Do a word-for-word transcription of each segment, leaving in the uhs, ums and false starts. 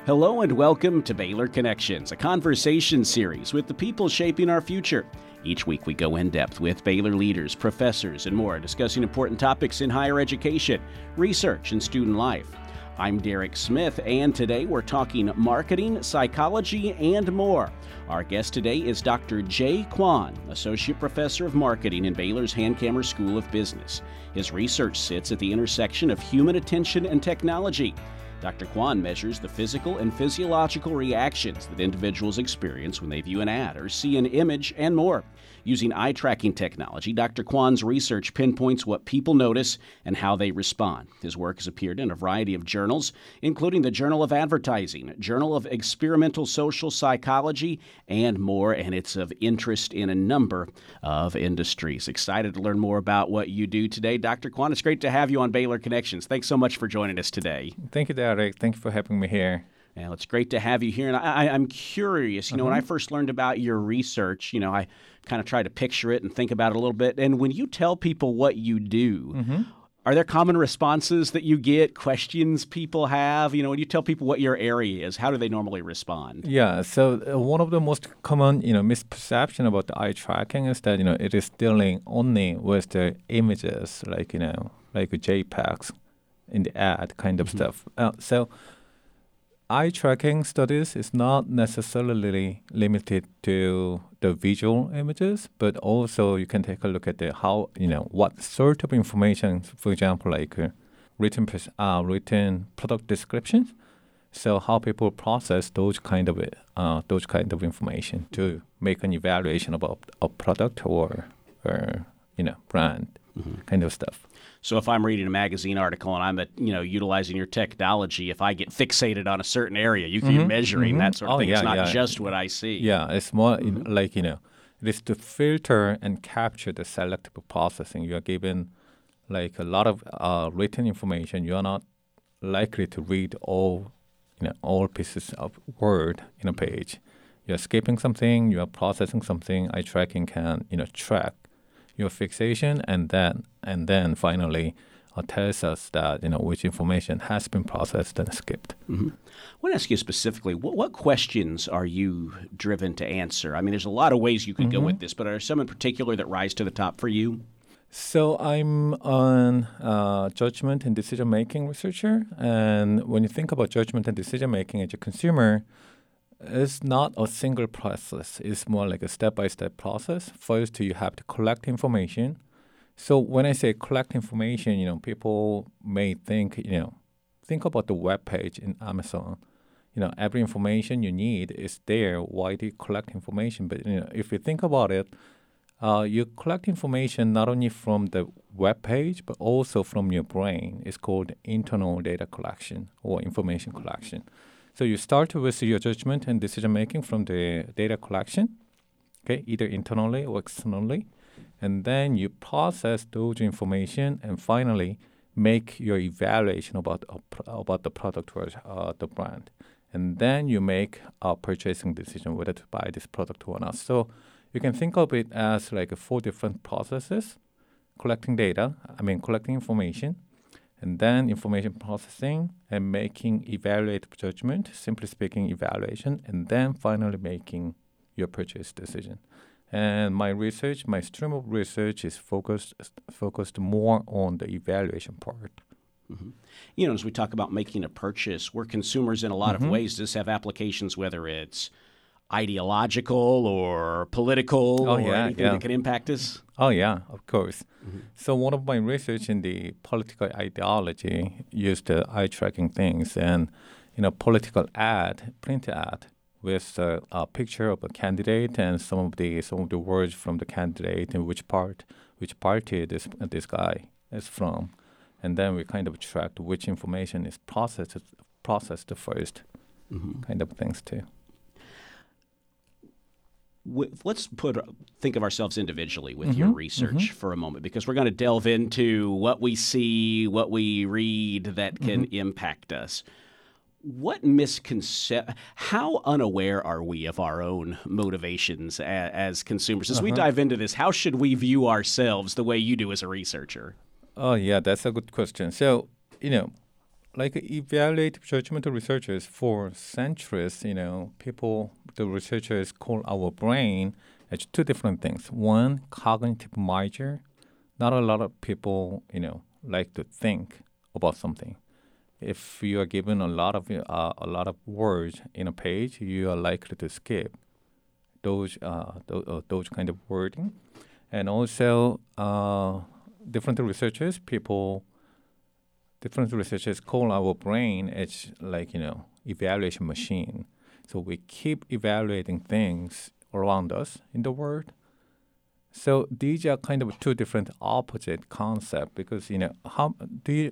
Hello and welcome to Baylor Connections, a conversation series with the people shaping our future. Each week we go in depth with Baylor leaders, professors, and more, discussing important topics in higher education, research, and student life. I'm Derek Smith, and today we're talking marketing, psychology, and more. Our guest today is Doctor Jay Kwon, Associate Professor of Marketing in Baylor's Hankamer School of Business. His research sits at the intersection of human attention and technology. Doctor Kwon measures the physical and physiological reactions that individuals experience when they view an ad or see an image and more. Using eye tracking technology, Doctor Kwon's research pinpoints what people notice and how they respond. His work has appeared in a variety of journals, including the Journal of Advertising, Journal of Experimental Social Psychology, and more, and it's of interest in a number of industries. Excited to learn more about what you do today. Doctor Kwon, it's great to have you on Baylor Connections. Thanks so much for joining us today. Thank you, Derek. Thank you for having me here. Well, it's great to have you here. And I, I'm curious, you know, mm-hmm. when I first learned about your research, you know, I kind of try to picture it and think about it a little bit. And when you tell people what you do, mm-hmm. are there common responses that you get, questions people have? You know, when you tell people what your area is, how do they normally respond? Yeah, so uh, one of the most common, you know, misperception about the eye tracking is that, you know, it is dealing only with the images, like, you know, like JPEGs in the ad kind of mm-hmm. stuff. Uh, so eye tracking studies is not necessarily limited to the visual images, but also you can take a look at the how, you know, what sort of information, for example, like uh, written uh, written product descriptions. So how people process those kind of uh, those kind of information to make an evaluation about a product or, or you know, brand mm-hmm. kind of stuff. So if I'm reading a magazine article and I'm, at, you know, utilizing your technology, if I get fixated on a certain area, you can mm-hmm, measuring mm-hmm. that sort of oh, thing. Yeah, it's not yeah. just what I see. Yeah, it's more mm-hmm. like, you know, it is to filter and capture the selective processing. You are given like a lot of uh, written information. You are not likely to read all, you know, all pieces of word in a page. You are skipping something. You are processing something. Eye tracking can, you know, track your fixation, and then and then finally uh, tells us that, you know, which information has been processed and skipped. Mm-hmm. I want to ask you specifically, what, what questions are you driven to answer? I mean, there's a lot of ways you could mm-hmm. go with this, but are some in particular that rise to the top for you? So I'm an uh, judgment and decision-making researcher, and when you think about judgment and decision-making as a consumer, it's not a single process. It's more like a step-by-step process. First, you have to collect information. So when I say collect information, you know, people may think, you know, think about the web page in Amazon. You know, every information you need is there. Why do you collect information? But, you know, if you think about it, uh, you collect information not only from the web page, but also from your brain. It's called internal data collection or information collection. So you start with your judgment and decision-making from the data collection, okay, either internally or externally. And then you process those information and finally make your evaluation about, uh, about the product or uh, the brand. And then you make a purchasing decision whether to buy this product or not. So you can think of it as like four different processes: collecting data, I mean collecting information, and then information processing and making evaluative judgment, simply speaking, evaluation, and then finally making your purchase decision. And my research, my stream of research is focused focused more on the evaluation part. Mm-hmm. You know, as we talk about making a purchase, we're consumers in a lot mm-hmm. of ways. Does this have applications, whether it's ideological or political oh, or yeah, anything yeah. that can impact us? Oh, yeah, of course. Mm-hmm. So one of my research in the political ideology used uh, eye tracking things, and, you know, political ad, print ad, with uh, a picture of a candidate and some of the some of the words from the candidate and which part, which party this uh, this guy is from, and then we kind of tracked which information is processed processed first, mm-hmm. kind of things too. Let's put think of ourselves individually with mm-hmm, your research mm-hmm. for a moment, because we're going to delve into what we see, what we read that can mm-hmm. impact us. What misconception, how unaware are we of our own motivations as, as consumers? As uh-huh. we dive into this, how should we view ourselves the way you do as a researcher? Oh, yeah, that's a good question. So, you know, like evaluative judgmental researchers for centuries, you know, people, the researchers call our brain as two different things. One, cognitive measure. Not a lot of people, you know, like to think about something. If you are given a lot of uh, a lot of words in a page, you are likely to skip those uh, those, uh, those kind of wording. And also, uh, different researchers, people, different researchers call our brain as like, you know, evaluation machine. So we keep evaluating things around us in the world. So these are kind of two different opposite concepts because, you know, how do you,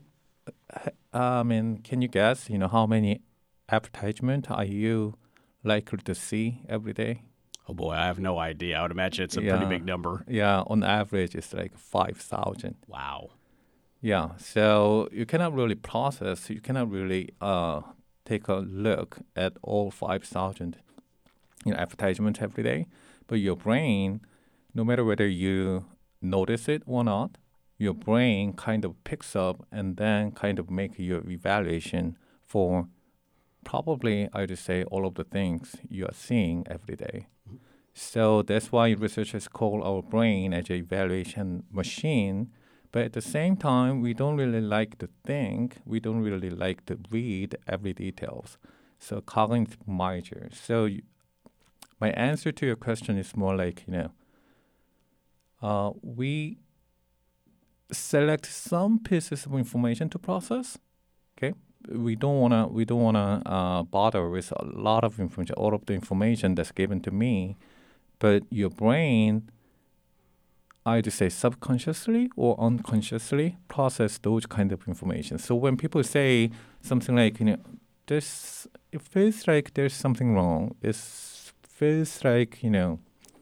I mean, can you guess, you know, how many advertisements are you likely to see every day? Oh boy, I have no idea. I would imagine it's a Yeah. pretty big number. Yeah, on average, it's like five thousand. Wow. Yeah, so you cannot really process, you cannot really uh, take a look at all five thousand you know, advertisements every day. But your brain, no matter whether you notice it or not, your brain kind of picks up and then kind of make your evaluation for probably, I would say, all of the things you are seeing every day. Mm-hmm. So that's why researchers call our brain as an evaluation machine. But at the same time, we don't really like to think. We don't really like to read every details. So cognitive measure. So you, my answer to your question is more like, you know, uh, we select some pieces of information to process. Okay, we don't wanna we don't wanna uh, bother with a lot of information, all of the information that's given to me. But your brain, either say subconsciously or unconsciously, process those kind of information. So when people say something like, you know, this, it feels like there's something wrong. It feels like, you know,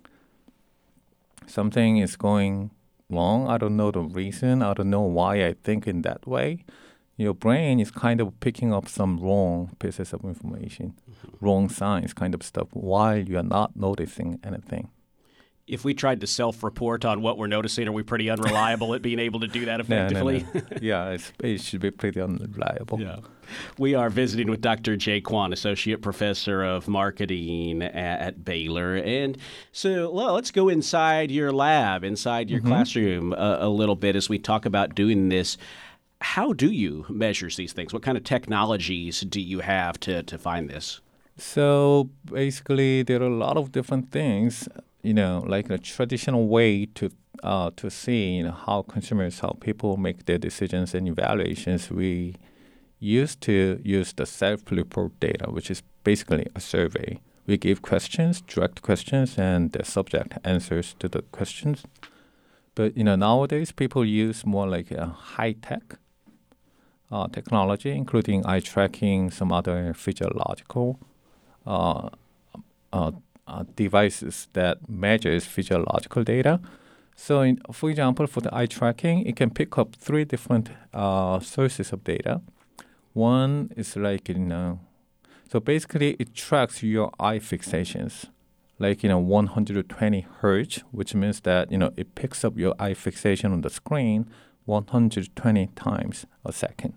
something is going wrong. I don't know the reason. I don't know why I think in that way. Your brain is kind of picking up some wrong pieces of information, mm-hmm. wrong signs kind of stuff, while you are not noticing anything. If we tried to self-report on what we're noticing, are we pretty unreliable at being able to do that effectively? No, no, no. Yeah, it's, it should be pretty unreliable. Yeah. We are visiting with Doctor Jae Kwon, Associate Professor of Marketing at, at Baylor. And so well, let's go inside your lab, inside your mm-hmm. classroom a, a little bit as we talk about doing this. How do you measure these things? What kind of technologies do you have to, to find this? So basically, there are a lot of different things. You know, like a traditional way to uh, to see you know, how consumers, how people make their decisions and evaluations. We used to use the self-report data, which is basically a survey. We give questions, direct questions, and the subject answers to the questions. But you know, nowadays people use more like a high-tech uh, technology, including eye tracking, some other physiological Uh, uh, Uh, devices that measures physiological data. So, in, for example, for the eye tracking, it can pick up three different uh, sources of data. One is like, you know, so basically it tracks your eye fixations, like, you know, one hundred twenty hertz, which means that, you know, it picks up your eye fixation on the screen one hundred twenty times a second.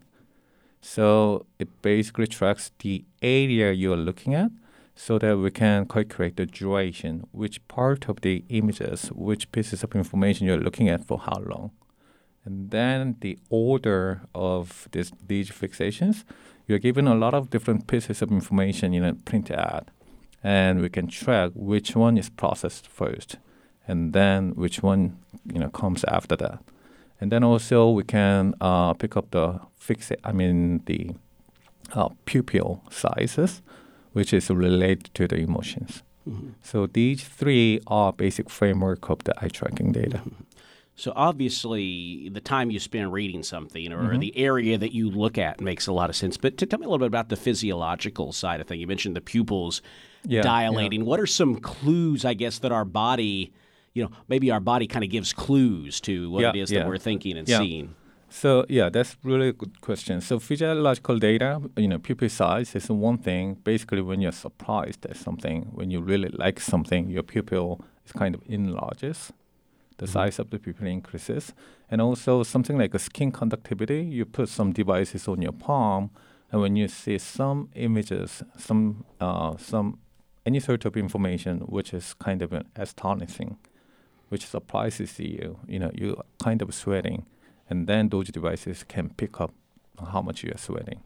So it basically tracks the area you're looking at, so that we can calculate the duration, which part of the images, which pieces of information you're looking at for how long. And then the order of this, these fixations, you're given a lot of different pieces of information in a print ad. And we can track which one is processed first, and then which one you know comes after that. And then also we can uh, pick up the fixa- I mean the uh, pupil sizes, which is related to the emotions. Mm-hmm. So these three are basic framework of the eye tracking data. Mm-hmm. So obviously, the time you spend reading something or mm-hmm. the area that you look at makes a lot of sense. But to tell me a little bit about the physiological side of things. You mentioned the pupils yeah, dilating. Yeah. What are some clues, I guess, that our body, you know, maybe our body kind of gives clues to what yeah, it is yeah. that we're thinking and yeah. seeing? So, yeah, that's really a good question. So physiological data, you know, pupil size is one thing. Basically, when you're surprised at something, when you really like something, your pupil is kind of enlarges. the mm-hmm. size of the pupil increases. And also something like a skin conductivity, you put some devices on your palm, and when you see some images, some uh, some any sort of information which is kind of astonishing, which surprises you, you know, you kind of sweating, and then those devices can pick up how much you are sweating.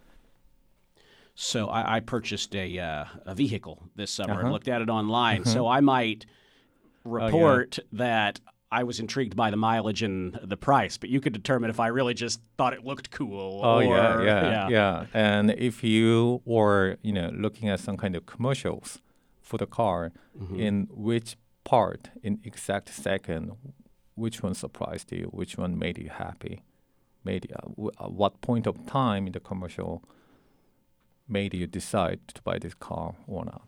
So I, I purchased a uh, a vehicle this summer Uh-huh. and looked at it online. Uh-huh. So I might report Oh, yeah. that I was intrigued by the mileage and the price, but you could determine if I really just thought it looked cool. Oh or, yeah, yeah, yeah, yeah. And if you were, you know, looking at some kind of commercials for the car, mm-hmm. in which part, in exact second, which one surprised you? Which one made you happy? Made uh, w- uh, what point of time in the commercial made you decide to buy this car or not?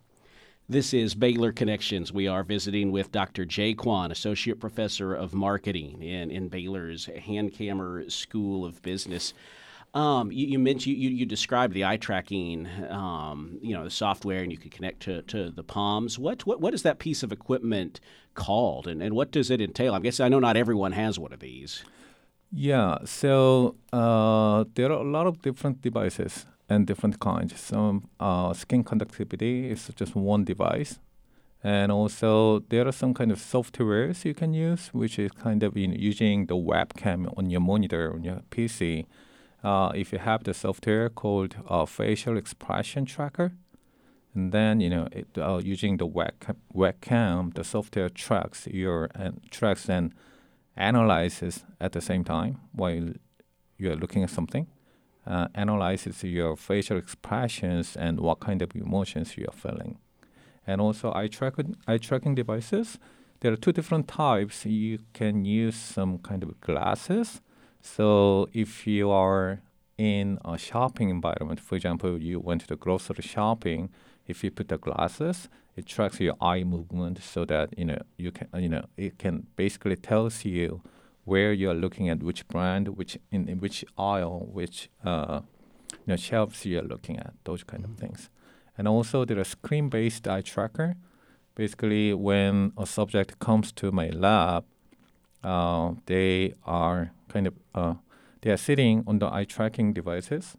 This is Baylor Connections. We are visiting with Doctor Jay Kwon, Associate Professor of Marketing in, in Baylor's Hankamer School of Business. Um, you, you mentioned you, you described the eye tracking, um, you know, the software, and you could connect to, to the palms. What what what is that piece of equipment called, and, and what does it entail? I guess I know not everyone has one of these. Yeah, so uh, there are a lot of different devices and different kinds. Some uh, skin conductivity is just one device. And also there are some kind of softwares you can use, which is kind of you know, using the webcam on your monitor, on your P C. Uh, if you have the software called uh, Facial Expression Tracker, and then you know it, uh, using the webcam, webcam, the software tracks your and tracks and analyzes at the same time while you're looking at something. Uh, analyzes your facial expressions and what kind of emotions you are feeling. And also eye tracking, eye tracking devices, there are two different types. You can use some kind of glasses. So if you are in a shopping environment, for example, you went to the grocery shopping, if you put the glasses, it tracks your eye movement so that you know you can you know it can basically tells you where you're looking at, which brand, which in, in which aisle, which uh, you know, shelves you're looking at, those kind mm-hmm. of things. And also there are screen-based eye tracker. Basically, when a subject comes to my lab, uh, they are kind of uh, they are sitting on the eye tracking devices.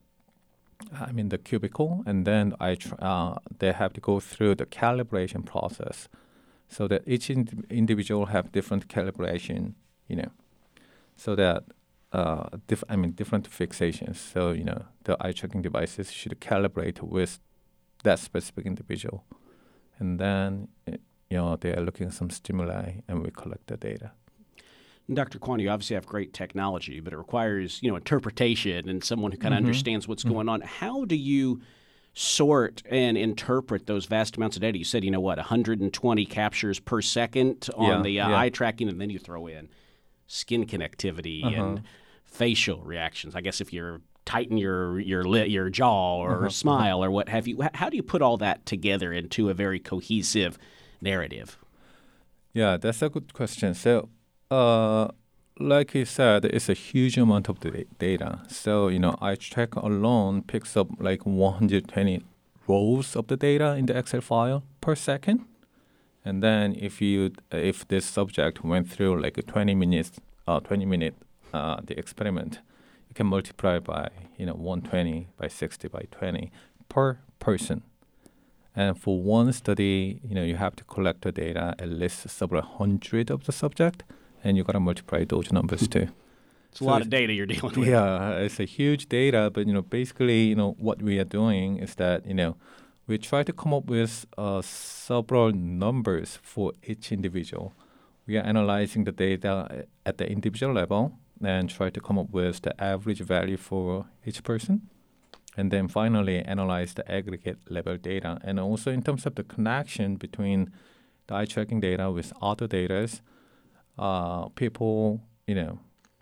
I mean the cubicle, and then I tr- uh, they have to go through the calibration process, so that each ind- individual have different calibration, you know. So that, uh, diff- I mean, different fixations. So, you know, the eye tracking devices should calibrate with that specific individual. And then, you know, they are looking at some stimuli and we collect the data. Doctor Kwon, you obviously have great technology, but it requires, you know, interpretation and someone who kind of mm-hmm. understands what's mm-hmm. going on. How do you sort and interpret those vast amounts of data? You said, you know, what, one hundred twenty captures per second on yeah, the uh, yeah. eye tracking, and then you throw in skin connectivity uh-huh. and facial reactions. I guess if you're tighten your your lip, your jaw or uh-huh. smile uh-huh. or what have you, how do you put all that together into a very cohesive narrative? Yeah, that's a good question. So, uh, like you said, it's a huge amount of the data. So, you know, eye track alone picks up like one hundred twenty rows of the data in the Excel file per second. And then if you if this subject went through like a twenty minutes, uh, twenty minute uh, the experiment, you can multiply by you know one hundred twenty by sixty by twenty per person. And for one study, you know you have to collect the data at least several hundred of the subject, and you gotta multiply those numbers too. It's a so lot of data you're dealing with. Yeah, it's a huge data, but you know basically you know what we are doing is that you know. We try to come up with uh, several numbers for each individual. We are analyzing the data at the individual level and try to come up with the average value for each person. And then finally analyze the aggregate level data. And also in terms of the connection between the eye tracking data with other data, uh, people, you know,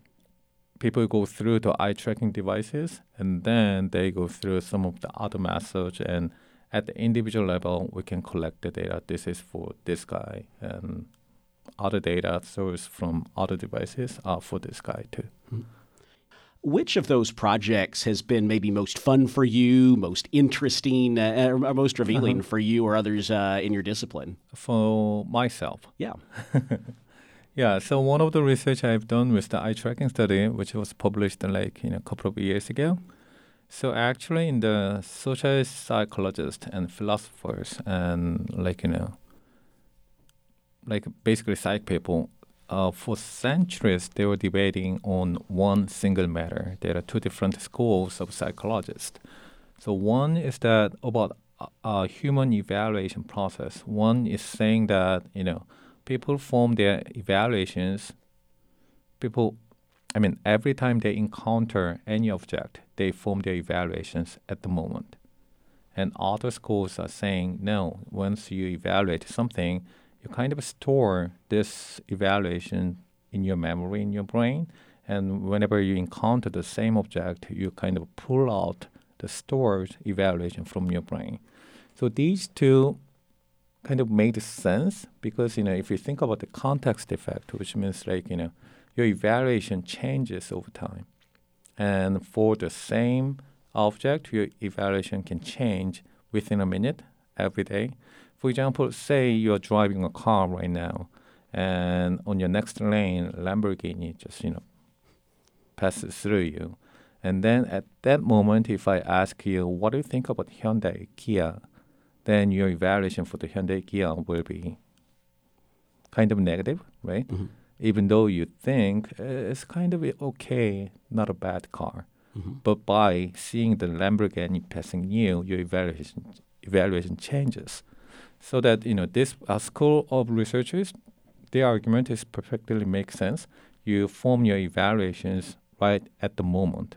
people go through the eye tracking devices and then they go through some of the other methods, and at the individual level, we can collect the data. This is for this guy, and other data sourced from other devices are for this guy too. Mm-hmm. Which of those projects has been maybe most fun for you, most interesting, uh, or most revealing uh-huh. for you or others uh, in your discipline? For myself, yeah, Yeah, so one of the research I've done with the eye tracking study, which was published like you know, a couple of years ago. So actually, in the social psychologists and philosophers and like you know, like basically psych people, uh, for centuries they were debating on one single matter. There are two different schools of psychologists. So one is that about a, a human evaluation process. One is saying that you know people form their evaluations. People, I mean, every time they encounter any object, they form their evaluations at the moment. And other schools are saying no. Once you evaluate something, you kind of store this evaluation in your memory, in your brain, and whenever you encounter the same object, you kind of pull out the stored evaluation from your brain. So these two kind of made sense because, you know, if you think about the context effect, which means like, you know, your evaluation changes over time. And for the same object, your evaluation can change within a minute every day. For example, say you're driving a car right now, and on your next lane, Lamborghini just, you know, passes through you. And then at that moment, if I ask you, what do you think about Hyundai, Kia? Then your evaluation for the Hyundai Kia will be kind of negative, right? Mm-hmm. Even though you think uh, it's kind of okay, not a bad car. Mm-hmm. But by seeing the Lamborghini passing you, your evaluation evaluation changes. So that, you know, this uh, school of researchers, their argument is perfectly makes sense. You form your evaluations right at the moment.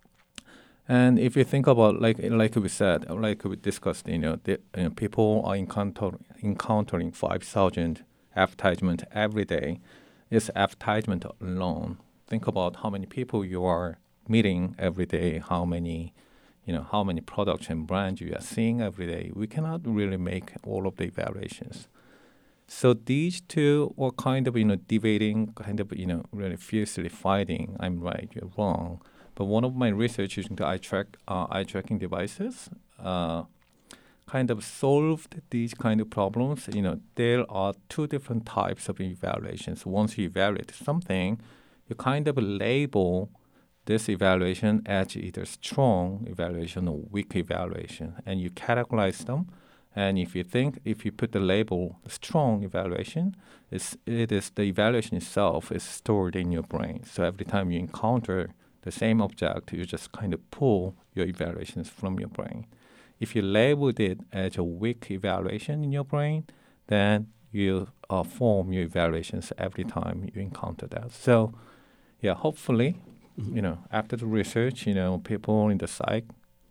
And if you think about, like like we said, like we discussed, you know, the, you know people are encounter, encountering five thousand advertisements every day. It's advertisement alone. Think about how many people you are meeting every day, how many, you know, how many products and brands you are seeing every day. We cannot really make all of the evaluations. So these two were kind of, you know, debating, kind of, you know, really fiercely fighting. I'm right, you're wrong. But one of my research using the eye track, uh, eye tracking devices, uh, kind of solved these kind of problems. You know, there are two different types of evaluations. Once you evaluate something, you kind of label this evaluation as either strong evaluation or weak evaluation, and you categorize them. And if you think, if you put the label strong evaluation, it's, it is the evaluation itself is stored in your brain. So every time you encounter the same object, you just kind of pull your evaluations from your brain. If you labeled it as a weak evaluation in your brain, then you uh, form your evaluations every time you encounter that. So, yeah, hopefully, mm-hmm. you know, after the research, you know, people in the psych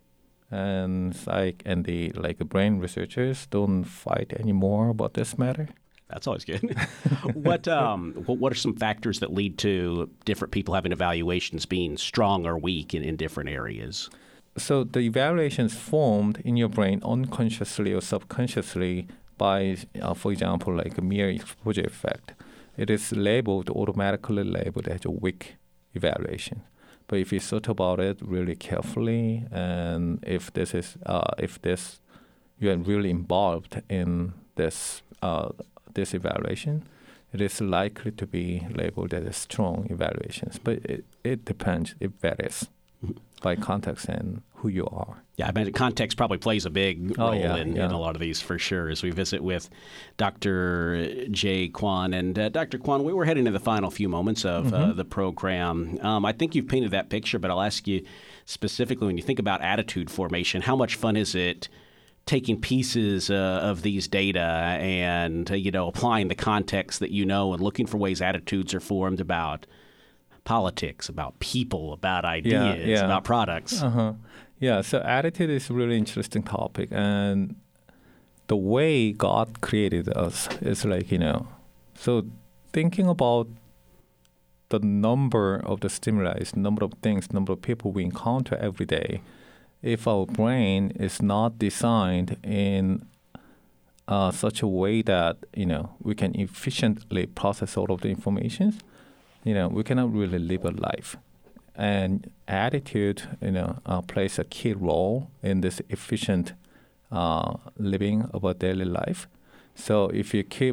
and psych and the like brain researchers don't fight anymore about this matter. That's always good. what um, what are some factors that lead to different people having evaluations being strong or weak in, in different areas? So the evaluations formed in your brain unconsciously or subconsciously by, uh, for example, like a mere exposure effect. It is labeled, automatically labeled as a weak evaluation. But if you thought about it really carefully, and if this is, uh, if this, you are really involved in this uh, this evaluation, it is likely to be labeled as strong evaluations. But it, it depends, it varies mm-hmm. by context and who you are. Yeah, I mean, context probably plays a big oh, role yeah, in, yeah. in a lot of these for sure as we visit with Doctor Jay Kwon. And uh, Doctor Kwon, we were heading to the final few moments of mm-hmm. uh, the program. Um, I think you've painted that picture, but I'll ask you specifically, when you think about attitude formation, how much fun is it taking pieces uh, of these data and, uh, you know, applying the context that you know and looking for ways attitudes are formed about politics, about people, about ideas, yeah, yeah. about products? Uh-huh. Yeah, so attitude is a really interesting topic. And the way God created us is like, you know, so thinking about the number of the stimuli, number of things, number of people we encounter every day, if our brain is not designed in uh, such a way that, you know, we can efficiently process all of the information, you know, we cannot really live a life. And attitude, you know, uh, plays a key role in this efficient uh, living of a daily life. So if you keep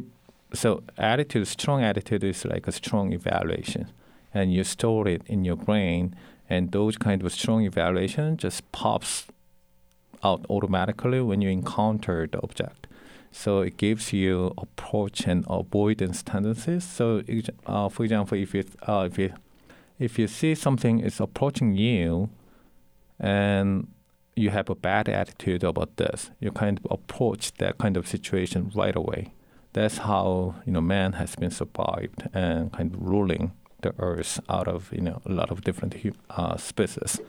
so attitude, strong attitude is like a strong evaluation, and you store it in your brain, and those kind of strong evaluation just pops out automatically when you encounter the object. So it gives you approach and avoidance tendencies. So, uh, for example, if you uh, if you if you see something is approaching you, and you have a bad attitude about this, you kind of approach that kind of situation right away. That's how, you know, man has been survived and kind of ruling the earth out of, you know, a lot of different uh, species.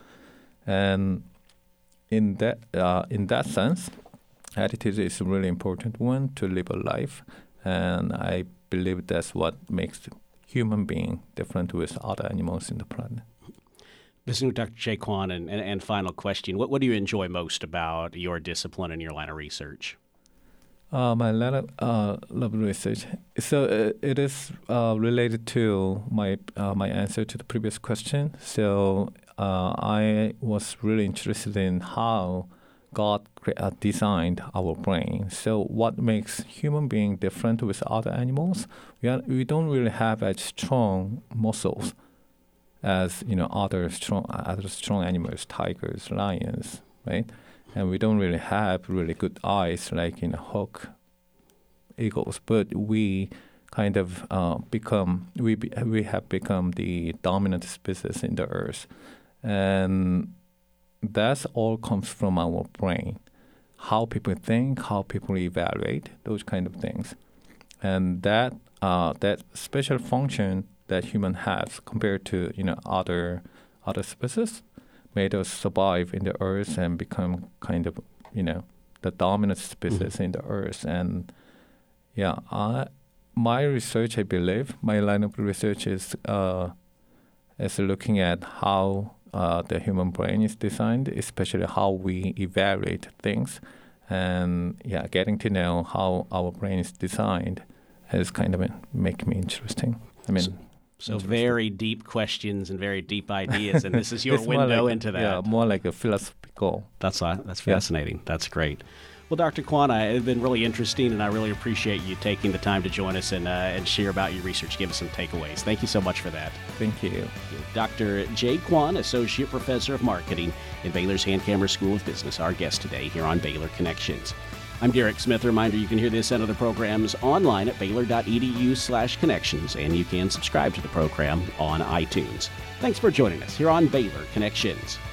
And in that uh, in that sense, attitude is a really important one to live a life. And I believe that's what makes human being different with other animals in the planet. Listening to Doctor Jae Kwon, and, and, and final question, what, what do you enjoy most about your discipline and your line of research? Uh, my line of uh, love research. So uh, it is uh, related to my uh, my answer to the previous question. So uh, I was really interested in how God uh, designed our brain. So what makes human being different with other animals? We are, we don't really have as strong muscles as, you know, other strong other strong animals, tigers, lions, right? And we don't really have really good eyes like, you know, hawk, eagles. But we kind of uh, become we be, we have become the dominant species in the earth, and that's all comes from our brain, how people think, how people evaluate, those kind of things, and that uh, that special function that human has compared to, you know, other other species made us survive in the earth and become kind of, you know, the dominant species mm-hmm. in the earth. And yeah, I, my research, I believe, my line of research is uh, is looking at how uh, the human brain is designed, especially how we evaluate things, and yeah, getting to know how our brain is designed has kind of make me interesting. I mean. So- So very deep questions and very deep ideas, and this is your window like, into that. Yeah, more like a philosophical. That's uh, that's fascinating. Yeah. That's great. Well, Doctor Kwon, it's been really interesting, and I really appreciate you taking the time to join us and uh, and share about your research, give us some takeaways. Thank you so much for that. Thank you. Doctor Jae Kwon, Associate Professor of Marketing at Baylor's Hankamer School of Business, our guest today here on Baylor Connections. I'm Derek Smith. A reminder, you can hear this and other programs online at baylor.edu slash connections, and you can subscribe to the program on iTunes. Thanks for joining us here on Baylor Connections.